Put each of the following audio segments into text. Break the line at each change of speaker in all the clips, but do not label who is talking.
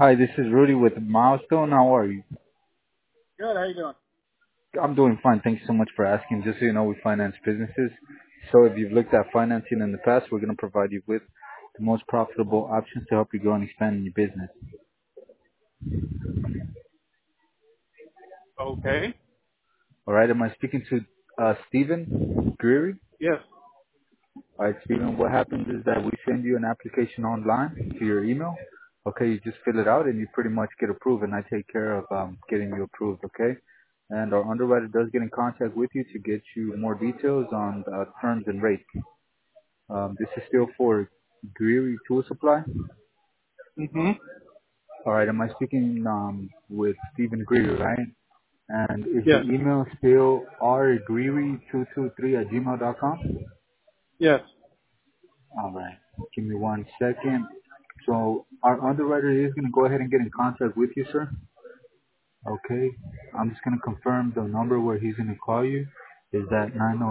Hi, this is Rudy with Milestone. How are you?
Good. How you doing?
I'm doing fine. Thank you so much for asking. Just so you know, we finance businesses. So if you've looked at financing in the past, we're going to provide you with the most profitable options to help you grow and expand in your business.
Okay.
All right. Am I speaking to Stephen Greery?
Yes.
All right, Stephen. What happens is that we send you an application online to your email. Okay, you just fill it out and you pretty much get approved, and I take care of getting you approved. Okay, and our underwriter does get in contact with you to get you more details on the terms and rates. This is still for Greery Tool Supply.
Mm-hmm.
All right, am I speaking with Stephen Greery, right? And is the
Yes.
email still rgreery223 at gmail.com?
Yes.
All right, give me 1 second. So our underwriter is going to go ahead and get in contact with you, sir. Okay, I'm just going to confirm the number where he's going to call you. Is that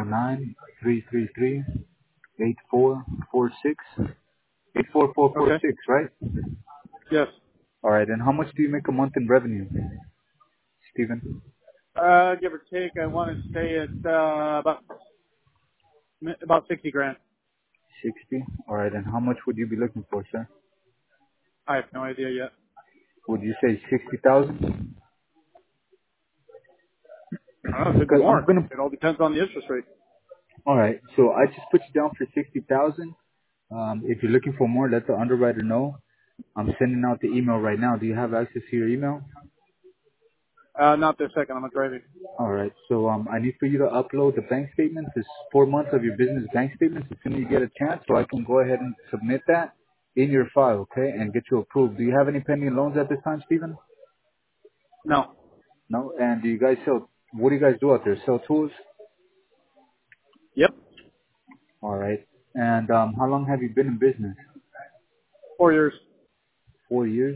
909-333-8446?
Okay.
84446, right?
Yes.
All right. And how much do you make a month in revenue, Stephen?
Give or take, I want to say it's about 60 grand.
60. All right. And how much would you be looking for, sir?
I have no idea yet.
Would you say 60,000?
I don't know. It could be
Because I'm
more.
gonna.
It all depends on the interest rate.
All right. So I just put you down for 60,000. If you're looking for more, let the underwriter know. I'm sending out the email right now. Do you have access to your email?
Not this second. I'm driving.
All right. So I need for you to upload the bank statements. It's 4 months of your business bank statements as soon as you get a chance, so I can go ahead and submit that in your file, okay, and get you approved. Do you have any pending loans at this time, Stephen?
No.
No. And do you guys sell? What do you guys do out there? Sell tools?
Yep.
All right. And how long have you been in business?
4 years.
4 years.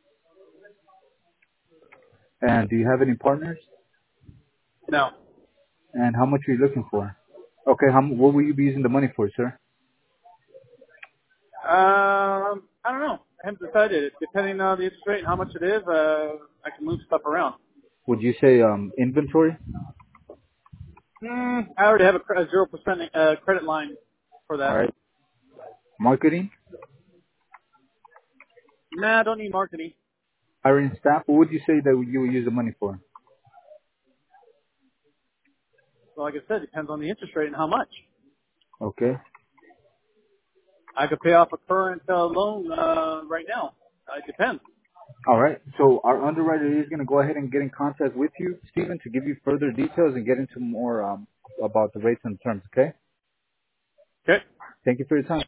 And do you have any partners?
No.
And how much are you looking for? Okay. What will you be using the money for, sir?
I don't know. I haven't decided. Depending on the interest rate and how much it is, I can move stuff around.
Would you say inventory?
I already have a 0% credit line for
All
that.
right. Marketing?
Nah, I don't need marketing.
Hiring staff? What would you say that you would use the money for?
Well, like I said, it depends on the interest rate and how much.
Okay.
I could pay off a current loan right now. It depends.
All right. So our underwriter is going to go ahead and get in contact with you, Stephen, to give you further details and get into more about the rates and terms. Okay.
Okay.
Thank you for your time.